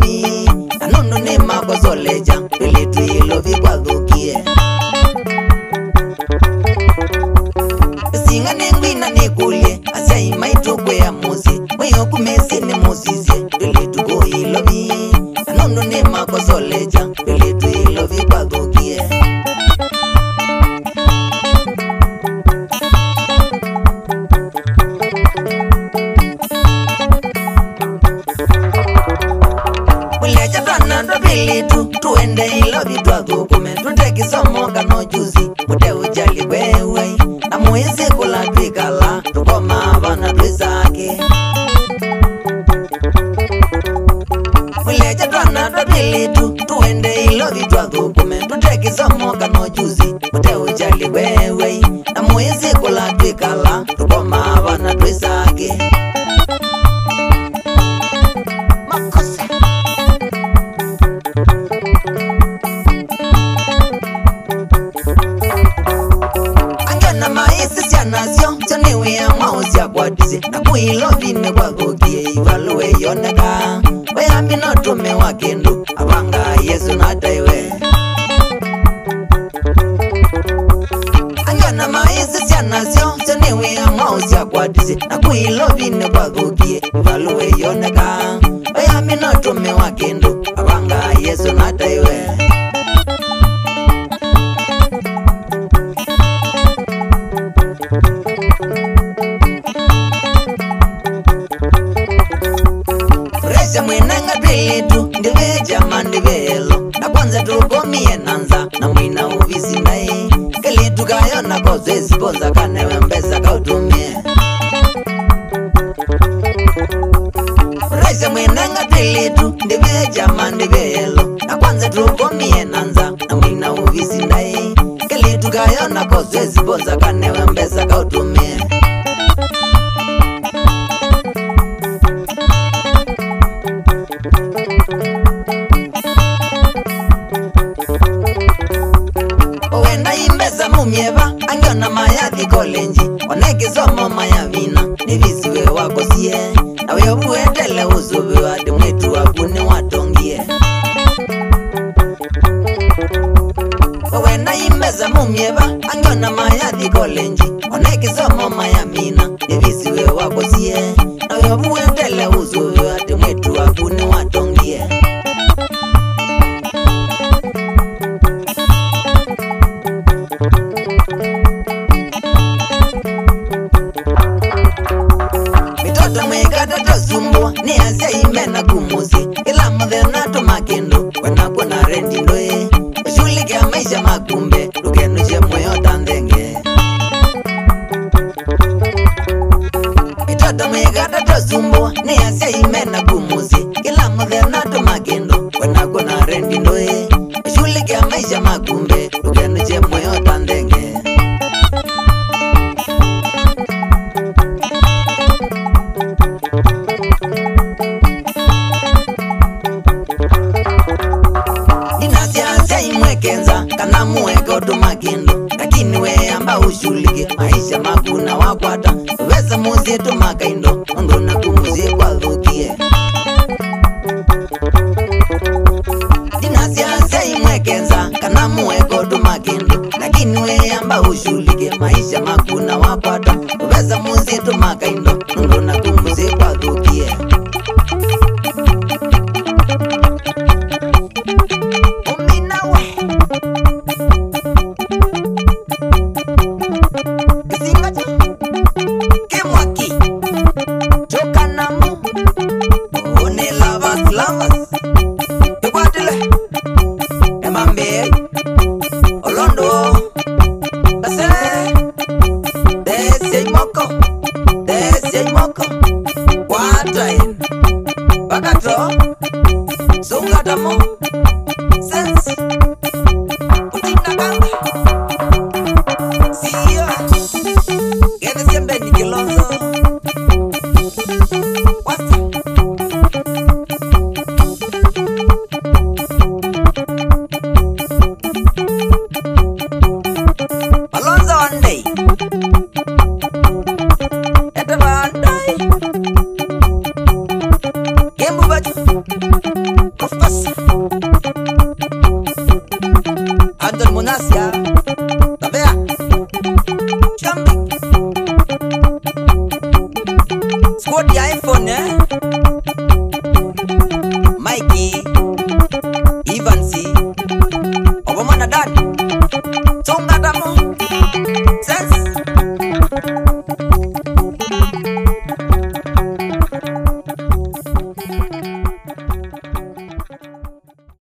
ilovi anono ne makosoleja peletu ilovi kwa dhukie singa nengwina nekulie asya imaitokwe ya musi mweyo kumesi ne musisye peletu go ilovi anono ne makosoleja peletu ilovi kwa dhukie Pilitu tuende ilovi twakukume tuteki somo kano juzi mute ujali wewe na muizi kula twikala tukoma vana twisake Wileja twana pilitu tuende ilovi twakukume tuteki somo kano juzi mute ujali wewe na muizi kula twikala tukoma vana twisake Nasyo chaniwe ya mausia kwa dizi na kuilovi ne kwa dhukie ivaluwe yoneka weyambi no tume wa kindu abanga Yesu na taiwe angana maisi sia nasyo chaniwe ya mausia kwa dizi na kuilovi ne kwa dhukie ivaluwe yoneka weyambi no tume wa kindu abanga Yesu na taiwe Mwenanga pilitu ndive jama ndivelo na kwanza tukomie nanza na mwina uvisi ndae kilitu kayona koze sipoza kanewe mbesa kautumie Raisa mwenanga pilitu ndive jama ndivelo na kwanza tukomie nanza na mwina uvisi ndae kilitu kayona koze sipoza kanewe mbesa kautumie Mumieva angana mayathi kolenji oneki somo mayavina nivisiwe wakosie na webuetele usubi wadi mwetu wakune watongie wawenda imbeza mumieva angana mayathi kolenji oneki somo mayavina nivisiwe wakosie na webuetele usubi wadi mwetu wakune watongie Sumbua ni asya imena kumusi ila mudhena tumakindu wena kuna rendi ndoe shuli kia maisha makumbe lukenu che mweyo tandenge mitoto mwigata tosumbua ni asya imena kumusi ila mudhena tumakindu wena kuna rendi ndoe shuli kia maisha makumbe lukenu che mweyo tandenge kana muweko tumakindu lakini we amba ushulike maisha makuna wakwata weza muzie tumakaindo ondona kumuzie kwa dhukie dinasiasa imwekenza kana muweko tumakindu lakini we amba ushulike maisha makuna wakwata weza muzie tumakaindo ondona kumuzie kwa dhukie Sungatamo